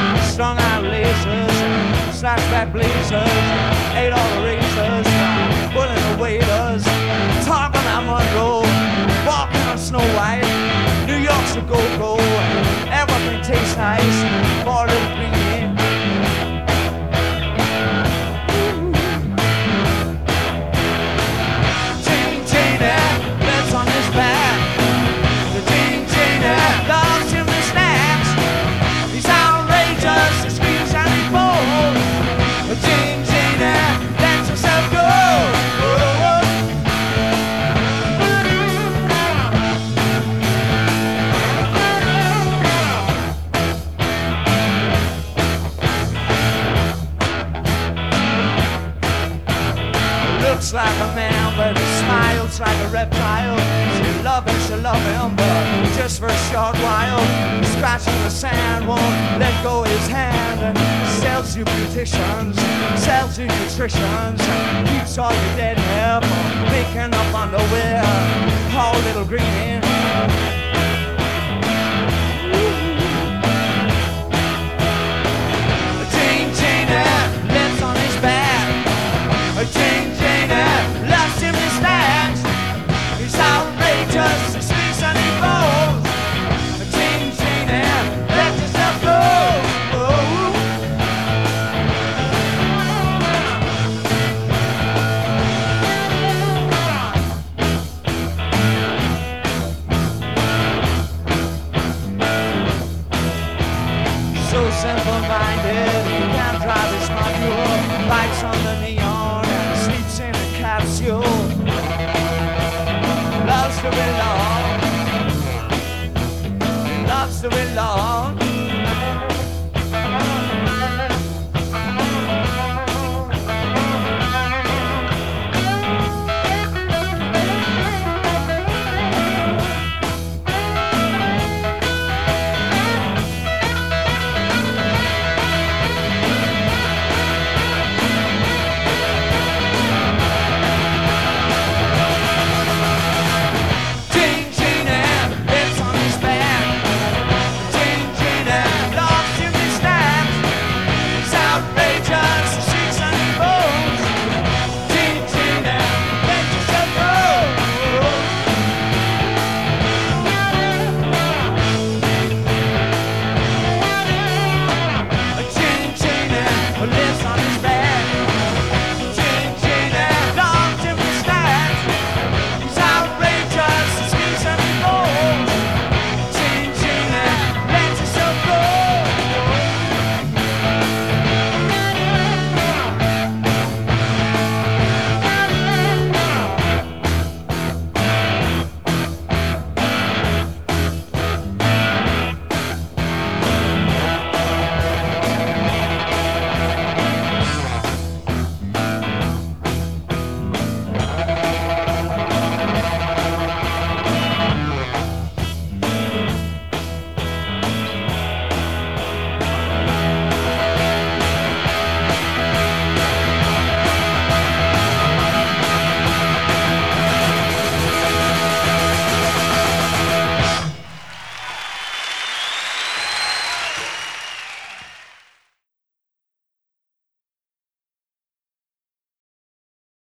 strung out laces, snatched back blazers, ate all the razors, pulling the waiters, talking on Monroe, walking on Snow White. New York's a go-go, everything tastes nice, for a little greenie. Jane Janie lives on his back. The Jane Janie loves him and snacks. He's outrageous, he screams and he falls. The Jane Janie lets herself go. Looks like a man, but he smiles like a reptile. She'll love him, but just for a short while. Scratching the sand, won't let go his hand. Sells you beauticians, sells you nutritions, keeps all your dead hair from making up underwear. Poor little greenie. Jane Janie lives on his back. Jane Janie loves him in snacks. He's outrageous, he speaks and he falls. Jane Janie lets herself go. So simple-minded, he can't drive his module, bites on the neon and sleeps in a capsule. Loves to belong, loves to belong.